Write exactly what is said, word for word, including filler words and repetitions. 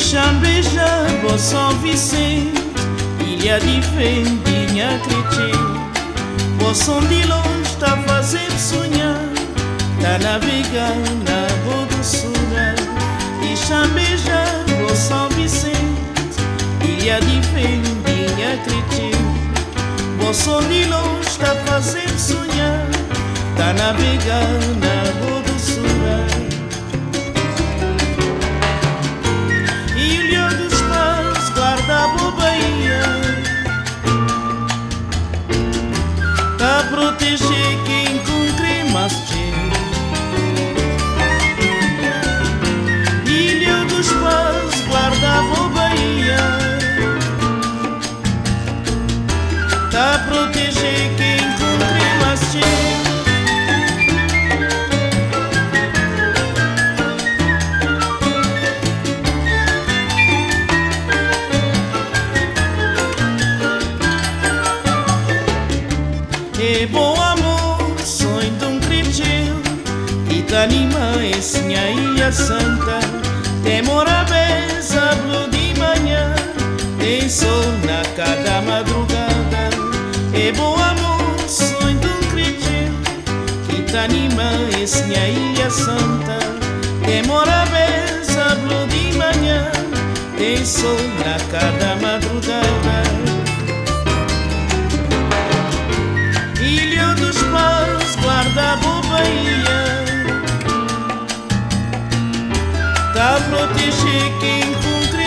Xambeja, Boa São Vicente, ilha de Vendinha, Crete. Boa São de longe está fazendo sonhar, tá navegando na Boa do Sura. E Xambeja, Boa São Vicente, ilha de Vendinha, Crete. Boa São de longe está fazendo sonhar, tá navegando na Boa do Sura. Da boa Bahia, tá a proteger quem cumpre mais cheio. Ilha dos Pás, guarda a boa Bahia, tá a proteger quem cumpre mais cheio. É bom amor, sonho de um cristão, Itanima é sinha ilha santa. Tem morabeza, blue de manhã, tem sol na cada madrugada. É bom amor, sonho de um cristão, Itanima é sinha ilha santa. Tem morabeza, blue de manhã, tem sol na cada madrugada. Ilha dos Pás, guarda a boa Bahia, tá a proteger quem cumpre